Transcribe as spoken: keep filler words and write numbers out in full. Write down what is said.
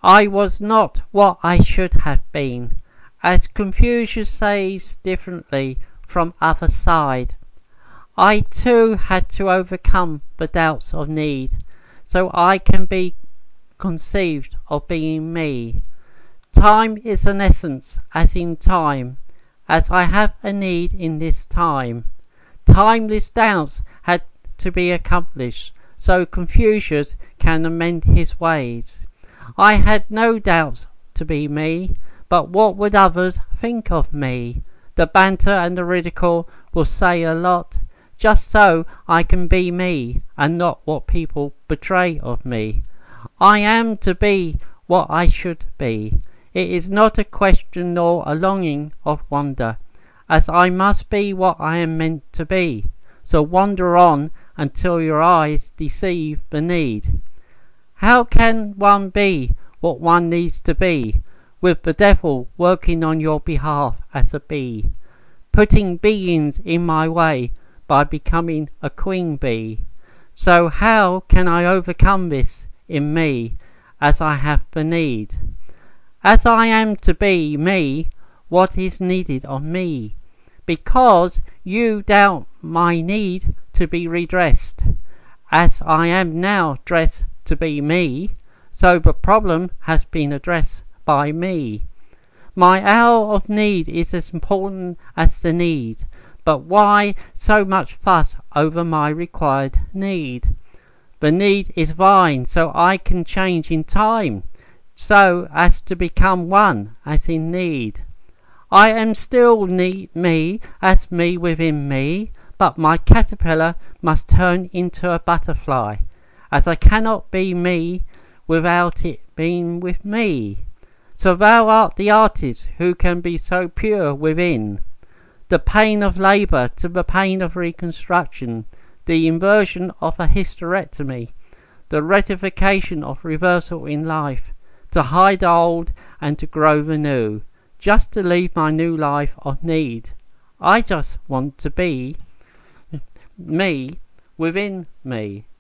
I was not what I should have been, as Confucius says differently from other side. I too had to overcome the doubts of need, so I can be conceived of being me. Time is an essence as in time, as I have a need in this time. Timeless doubts had to be accomplished, so Confucius can amend his ways. I had no doubts to be me, but what would others think of me? The banter and the ridicule will say a lot, just so I can be me, and not what people betray of me. I am to be what I should be. It is not a question nor a longing of wonder, as I must be what I am meant to be. So wander on until your eyes deceive the need. How can one be what one needs to be, with the devil working on your behalf as a bee, putting beings in my way by becoming a queen bee? So how can I overcome this in me, as I have the need? As I am to be me, what is needed of me? Because you doubt my need to be redressed, as I am now dressed to be me, so the problem has been addressed by me. My hour of need is as important as the need, but why so much fuss over my required need? The need is fine, so I can change in time, so as to become one as in need. I am still need me as me within me, but my caterpillar must turn into a butterfly, as I cannot be me without it being with me. So thou art the artist who can be so pure within. The pain of labour to the pain of reconstruction, the inversion of a hysterectomy, the rectification of reversal in life, to hide the old and to grow the new, just to leave my new life of need. I just want to be me within me.